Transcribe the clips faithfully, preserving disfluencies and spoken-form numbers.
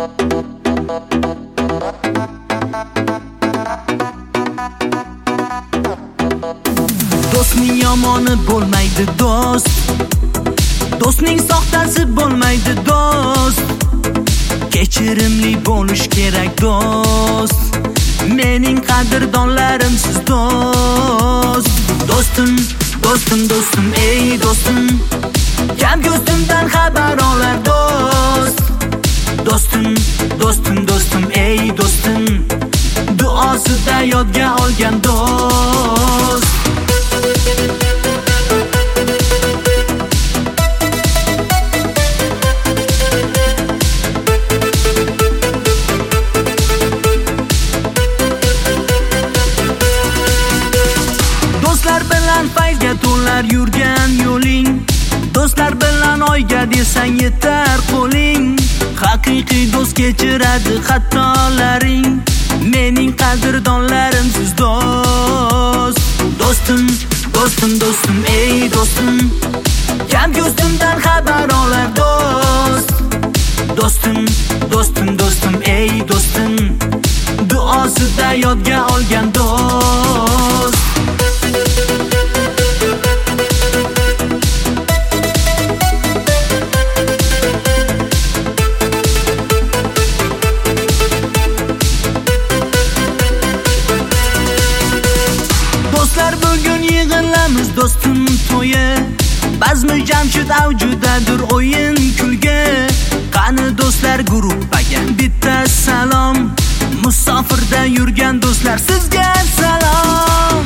Do'stning yomoni bo'lmaydi do'st, do'stning soxtasi bo'lmaydi do'st. Kechirimli bo'lish kerak do'st, mening qadrdonlarim siz do'st. Do'stim, do'stim, do'stim, ey do'stim, kam ko'zimdan xabar olar do'st. Do'stim, do'stim, do'stim, ey do'stim, duosida yodga olgan do'st. Do'stlar bilan fayzga to'lar yurgan yo'ling, do'stlar bilan oyga desang yetar qo'ling. Haqiqiy do'st kechiradi xatolaring, mening qadrdonlarim siz do'st. Do'stim, do'stim, do'stim, ey do'stim, kam ko'zimdan xabar olar do'st. Do'stim, do'stim, do'stim, ey do'stim, duosida yodga olgan do'st. Do'stlar bugun yig'ilamiz do'stim to'yi, bazmi jamshid avjudadir o'yin kulgi. Qani do'stlar gruppaga bitta salom, musofirda yurgan do'stlar sizga salom.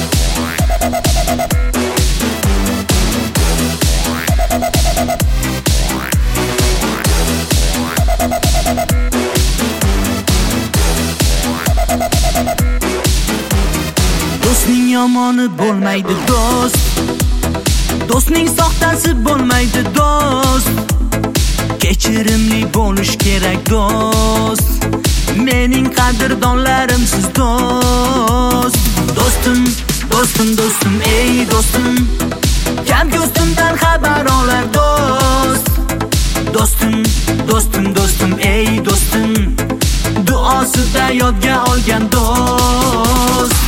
Do'stning yomoni bo'lmaydi do'st, do'stning soxtasi bo'lmaydi do'st. Kechirimli bo'lish kerak do'st, mening qadrdonlarim siz do'st. Do'stim, do'stim, do'stim, ey do'stim, kam ko'zimdan xabar olar do'st. Do'stim, do'stim, do'stim, ey do'stim, duosida yodga olgan do'st.